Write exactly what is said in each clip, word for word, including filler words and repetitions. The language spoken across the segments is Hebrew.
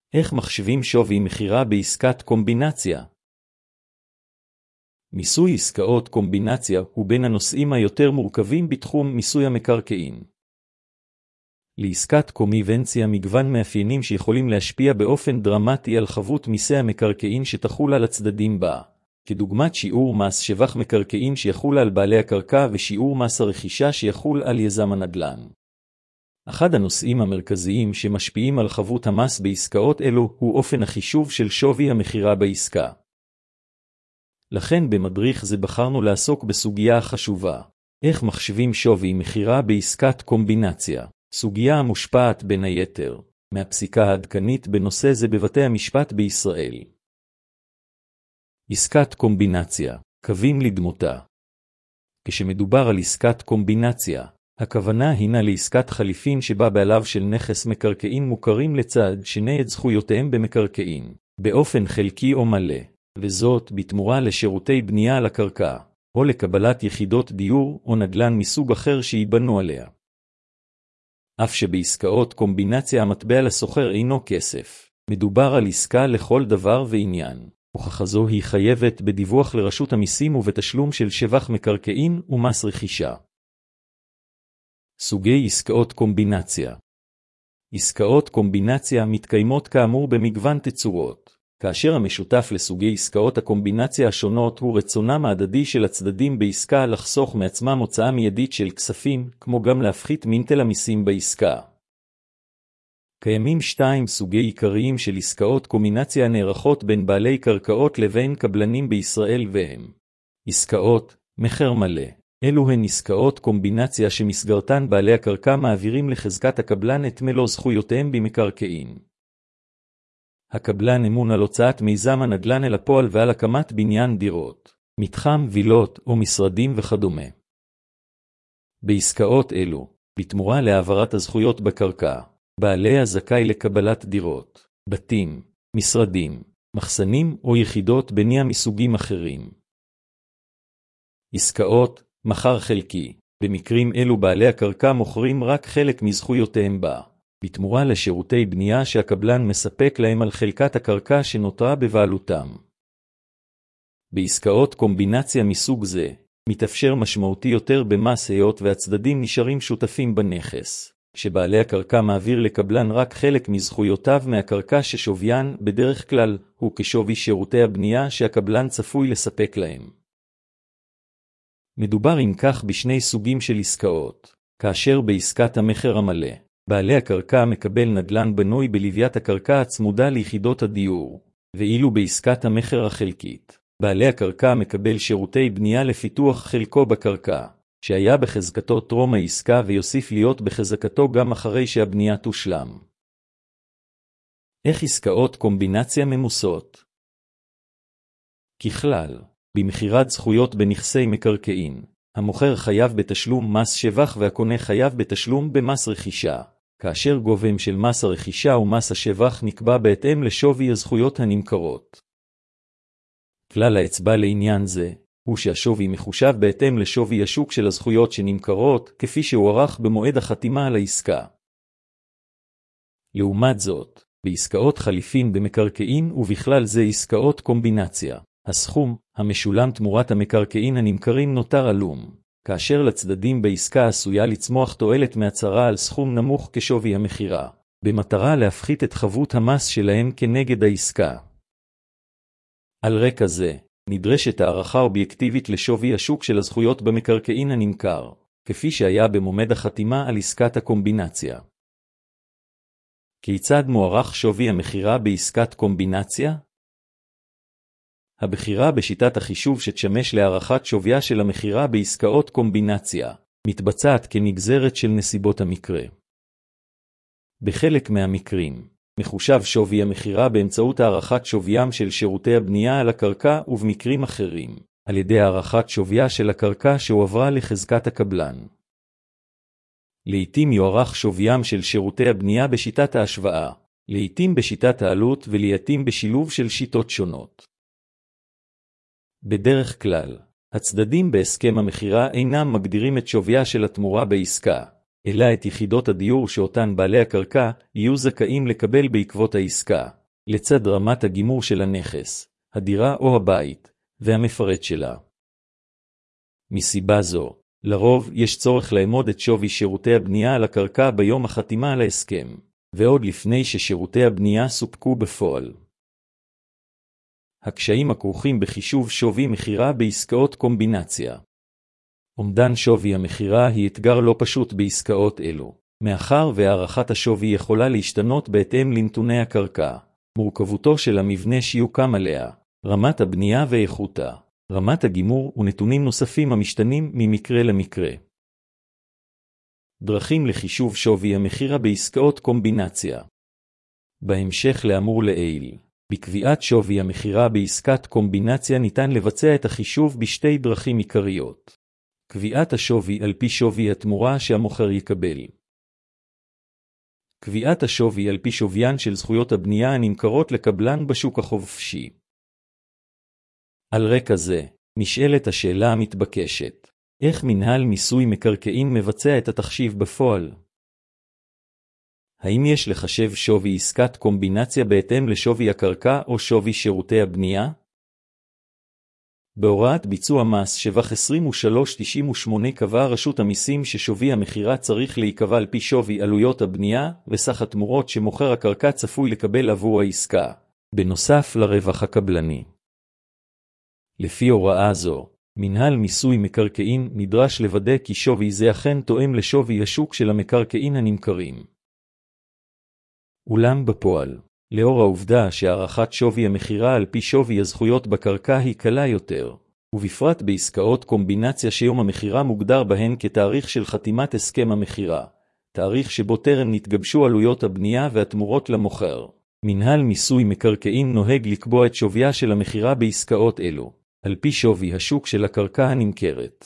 איך מחשבים שווי מחירה בעסקת קומבינציה? מיסוי עסקאות קומבינציה הוא בין הנושאים היותר מורכבים בתחום מיסוי המקרקעין. לעסקת קומבינציה מגוון מאפיינים שיכולים להשפיע באופן דרמטי על חבות מיסי המקרקעין שתחול על הצדדים בה, כדוגמת שיעור מס שבח מקרקעין שיחול על בעלי הקרקע ושיעור מס הרכישה שיחול על יזם הנדל"ן. אחד הנושאים המרכזיים שמשפיעים על חבות המס בעסקאות אלו הוא אופן החישוב של שווי המחירה בעסקה. לכן במדריך זה בחרנו לעסוק בסוגיה החשובה, איך מחשבים שווי מחירה בעסקת קומבינציה, סוגיה המושפעת בין היתר מהפסיקה העדכנית בנושא זה בבתי המשפט בישראל. עסקת קומבינציה, קווים לדמותה. כשמדובר על עסקת קומבינציה, הכוונה הינה לעסקת חליפין שבה בעליו של נכס מקרקעין מוכרים לצד שני את זכויותיהם במקרקעין, באופן חלקי או מלא, וזאת בתמורה לשירותי בנייה על הקרקע, או לקבלת יחידות דיור או נדל"ן מסוג אחר שיבנו עליה. אף שבעסקאות קומבינציה המטבע לסוחר אינו כסף, מדובר על עסקה לכל דבר ועניין. הוכחה זו היא חייבת בדיווח לרשות המיסים ובתשלום של שבח מקרקעין ומס רכישה. סוגי עסקאות קומבינציה. עסקאות קומבינציה מתקיימות כאמור במגוון תצורות, כאשר המשותף לסוגי עסקאות הקומבינציה השונות הוא רצונם ההדדי של הצדדים בעסקה לחסוך מעצמם הוצאה מיידית של כספים, כמו גם להפחית מנטל המיסים בעסקה. קיימים שתיים סוגי עיקריים של עסקאות קומבינציה הנערכות בין בעלי קרקעות לבין קבלנים בישראל והם עסקאות מחיר מלא. אלו הן עסקאות קומבינציה שמסגרתן בעלי הקרקע מעבירים לחזקת הקבלן את מלוא זכויותיהם במקרקעין. הקבלן אמון על הוצאת מיזם הנדל"ן אל הפועל ועל הקמת בניין דירות, מתחם וילות או משרדים וכדומה. בעסקאות אלו, בתמורה להעברת הזכויות בקרקע, בעלי הזכאי לקבלת דירות, בתים, משרדים, מחסנים או יחידות בנייה מסוגים אחרים. עסקאות מחר חלקי, במקרים אלו בעלי הקרקע מוכרים רק חלק מזכויותיהם בה, בתמורה לשירותי בנייה שהקבלן מספק להם על חלקת הקרקע שנותרה בבעלותם. בעסקאות קומבינציה מסוג זה, מתאפשר משמעותי יותר במס היות והצדדים נשארים שותפים בנכס, שבעלי הקרקע מעביר לקבלן רק חלק מזכויותיו מהקרקע ששוויין בדרך כלל הוא כשווי שירותי הבנייה שהקבלן צפוי לספק להם. מדובר אם כך בשני סוגים של עסקאות, כאשר בעסקת המחיר המלא, בעלי הקרקע מקבל נדל"ן בנוי בלוויית הקרקע הצמודה ליחידות הדיור, ואילו בעסקת המחיר החלקית, בעלי הקרקע מקבל שירותי בנייה לפיתוח חלקו בקרקע, שהיה בחזקתו טרום העסקה ויוסיף להיות בחזקתו גם אחרי שהבנייה תושלם. איך עסקאות קומבינציה ממוסות? ככלל, במחירת זכויות בנכסי מקרקעין, המוכר חייב בתשלום מס שבח והקונה חייב בתשלום במס רכישה, כאשר גובהם של מס הרכישה ומס השבח נקבע בהתאם לשווי הזכויות הנמכרות. כלל האצבע לעניין זה, הוא שהשווי מחושב בהתאם לשווי השוק של הזכויות שנמכרות, כפי שהוערך במועד החתימה על העסקה. לעומת זאת, בעסקאות חליפין במקרקעין ובכלל זה עסקאות קומבינציה, הסכום, המשולם תמורת המקרקעין הנמכרים נותר עלום, כאשר לצדדים בעסקה עשויה לצמוח תועלת מהצהרה על סכום נמוך כשווי המחירה, במטרה להפחית את חבות המס שלהם כנגד העסקה. על רקע זה, נדרשת הערכה אובייקטיבית לשווי השוק של הזכויות במקרקעין הנמכר, כפי שהיה במועד החתימה על עסקת הקומבינציה. כיצד מוערך שווי המחירה בעסקת קומבינציה? הבחירה בשיטת החישוב שתשמש להערכת שוויה של המחירה בעסקאות קומבינציה, מתבצעת כנגזרת של נסיבות המקרה. בחלק מהמקרים, מחושב שווי המחירה באמצעות הערכת שוויים של שירותי הבנייה על הקרקע ובמקרים אחרים, על ידי הערכת שוויה של הקרקע שהועברה לחזקת הקבלן. לעתים יוערך שוויים של שירותי הבנייה בשיטת ההשוואה, לעתים בשיטת העלות ולעתים בשילוב של שיטות שונות. בדרך כלל, הצדדים בהסכם המחירה אינם מגדירים את שוויה של התמורה בעסקה, אלא את יחידות הדיור שאותן בעלי הקרקע יהיו זכאים לקבל בעקבות העסקה, לצד רמת הגימור של הנכס, הדירה או הבית, והמפרט שלה. מסיבה זו, לרוב יש צורך לאמוד את שווי שירותי הבנייה על הקרקע ביום החתימה על ההסכם, ועוד לפני ששירותי הבנייה סופקו בפועל. הקשיים הכרוכים בחישוב שווי מחירה בעסקאות קומבינציה. אומדן שווי המחירה היא אתגר לא פשוט בעסקאות אלו, מאחר והערכת השווי יכולה להשתנות בהתאם לנתוני הקרקע, מורכבותו של המבנה שיוקם עליה, רמת הבנייה ואיכותה, רמת הגימור ונתונים נוספים המשתנים ממקרה למקרה. דרכים לחישוב שווי המחירה בעסקאות קומבינציה. בהמשך לאמור לעיל, בקביעת שווי המחירה בעסקת קומבינציה ניתן לבצע את החישוב בשתי דרכים עיקריות. קביעת השווי על פי שווי התמורה שהמוכר יקבל. קביעת השווי על פי שוויין של זכויות הבנייה הנמכרות לקבלן בשוק החופשי. על רקע זה, נשאלת השאלה המתבקשת, איך מנהל מיסוי מקרקעין מבצע את התחשיב בפועל? האם יש לחשב שווי עסקת קומבינציה בהתאם לשווי הקרקע או שווי שירותי הבנייה? בהוראת ביצוע מס שבח עשרים ושלוש תשעים ושמונה קבעה רשות המיסים ששווי המחירה צריך להיקבע על פי שווי עלויות הבנייה וסך התמורות שמוכר הקרקע צפוי לקבל עבור העסקה, בנוסף לרווח הקבלני. לפי הוראה זו, מנהל מיסוי מקרקעין נדרש לוודא כי שווי זה אכן תואם לשווי השוק של המקרקעין הנמכרים. אולם בפועל, לאור העובדה שהערכת שווי המחירה על פי שווי הזכויות בקרקע היא קלה יותר, ובפרט בעסקאות קומבינציה שיום המחירה מוגדר בהן כתאריך של חתימת הסכם המחירה, תאריך שבו טרם נתגבשו עלויות הבנייה והתמורות למוכר. מנהל מיסוי מקרקעין נוהג לקבוע את שוויה של המחירה בעסקאות אלו, על פי שווי השוק של הקרקע הנמכרת.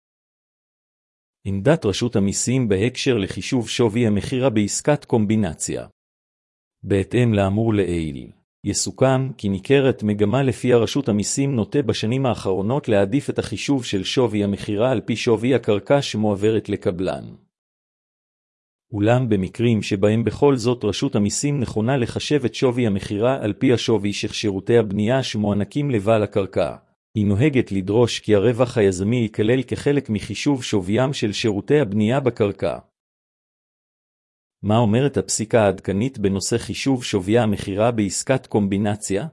עמדת רשות המיסים בהקשר לחישוב שווי המחירה בעסקת קומבינציה. בהתאם לאמור לעיל, יסוכם כי ניכרת מגמה לפי רשות המיסים נוטה בשנים האחרונות להעדיף את החישוב של שווי המחירה על פי שווי הקרקע שמועברת לקבלן. אולם במקרים שבהם בכל זאת רשות המיסים נכונה לחשב את שווי המחירה על פי השווי של שירותי הבנייה שמוענקים לבעל הקרקע, היא נוהגת לדרוש כי הרווח היזמי ייכלל כחלק מחישוב שוויים של שירותי הבנייה בקרקע. מה אומרת הפסיקה העדכנית בנושא חישוב שווי המחירה בעסקת קומבינציה?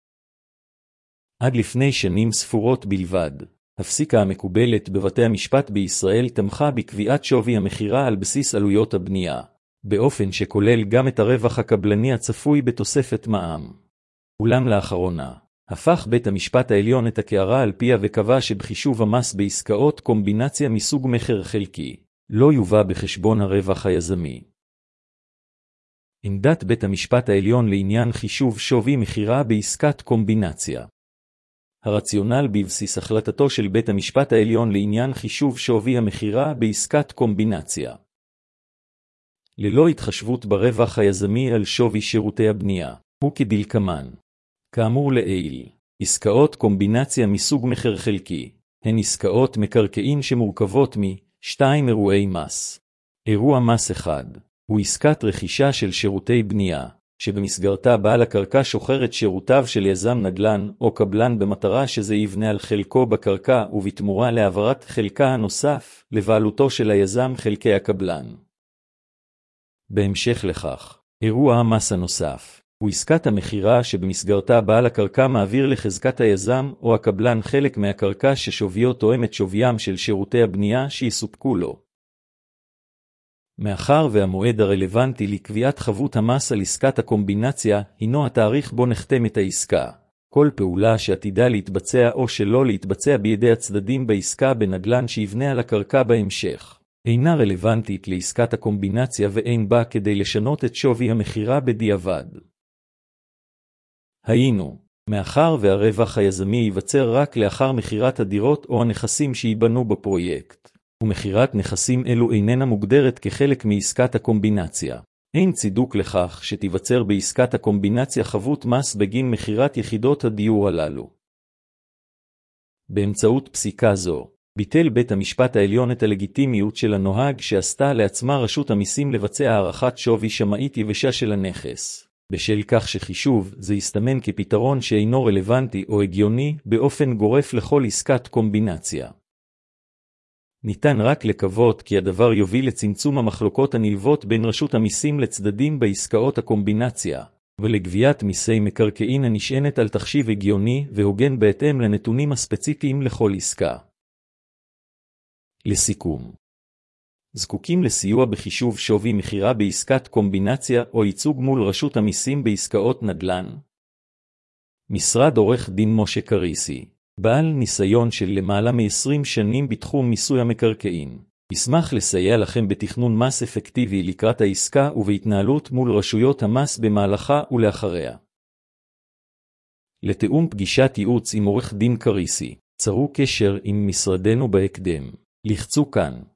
עד לפני שנים ספורות בלבד, הפסיקה המקובלת בבתי המשפט בישראל תמכה בקביעת שווי המחירה על בסיס עלויות הבנייה, באופן שכולל גם את הרווח הקבלני הצפוי בתוספת מע"מ. אולם לאחרונה, הפך בית המשפט העליון את הקערה על פיה וקבע שבחישוב המס בעסקאות קומבינציה מסוג מחיר חלקי, לא יובא בחשבון הרווח היזמי. עמדת בית המשפט העליון לעניין חישוב שווי מחירה בעסקת קומבינציה. הרציונל בבסיס החלטתו של בית המשפט העליון לעניין חישוב שווי המחירה בעסקת קומבינציה. ללא התחשבות ברווח היזמי על שווי שירותי הבנייה, הוא כדלקמן. כאמור לעיל, עסקאות קומבינציה מסוג מחיר חלקי, הן עסקאות מקרקעין שמורכבות מ-שתיים אירועי מס. אירוע מס אחד, הוא עסקת רכישה של שירותי בנייה, שבמסגרתה בעל הקרקע שוכר את שירותיו של יזם נדל"ן או קבלן במטרה שזה יבנה על חלקו בקרקע ובתמורה להעברת חלקה הנוסף לבעלותו של היזם חלקי הקבלן. בהמשך לכך, אירוע המס הנוסף, הוא עסקת המחירה שבמסגרתה בעל הקרקע מעביר לחזקת היזם או הקבלן חלק מהקרקע ששוויו תואם את שוויים של שירותי הבנייה שיסופקו לו. מאחר והמועד הרלוונטי לקביעת חבות המס על עסקת הקומבינציה הינו התאריך בו נחתמת העסקה, כל פעולה שעתידה להתבצע או שלא להתבצע בידי הצדדים בעסקה בנדל"ן שיבנה על הקרקע בהמשך, אינה רלוונטית לעסקת הקומבינציה ואין בה כדי לשנות את שווי המחירה בדיעבד. היינו, מאחר והרווח היזמי ייווצר רק לאחר מחירת הדירות או הנכסים שייבנו בפרויקט, ומחירת נכסים אלו איננה מוגדרת כחלק מעסקת הקומבינציה, אין צידוק לכך שתיווצר בעסקת הקומבינציה חבות מס בגין מחירת יחידות הדיור הללו. באמצעות פסיקה זו, ביטל בית המשפט העליון את הלגיטימיות של הנוהג שעשתה לעצמה רשות המיסים לבצע הערכת שווי שמאית יבשה של הנכס, בשל כך שחישוב זה יסתמן כפתרון שאינו רלוונטי או הגיוני באופן גורף לכל עסקת קומבינציה. ניתן רק לקוות כי הדבר יוביל לצמצום המחלוקות הנלוות בין רשות המיסים לצדדים בעסקאות הקומבינציה, ולגביית מיסי מקרקעין הנשענת על תחשיב הגיוני והוגן בהתאם לנתונים הספציפיים לכל עסקה. לסיכום, זקוקים לסיוע בחישוב שווי מחירה בעסקת קומבינציה או ייצוג מול רשות המיסים בעסקאות נדל"ן? משרד עורך דין משה קריסי, בעל ניסיון של למעלה מ-עשרים שנים בתחום מיסוי המקרקעין, ישמח לסייע לכם בתכנון מס אפקטיבי לקראת העסקה ובהתנהלות מול רשויות המס במהלכה ולאחריה. לתאום פגישת ייעוץ עם עורך דין קריסי, צרו קשר עם משרדנו בהקדם. לחצו כאן.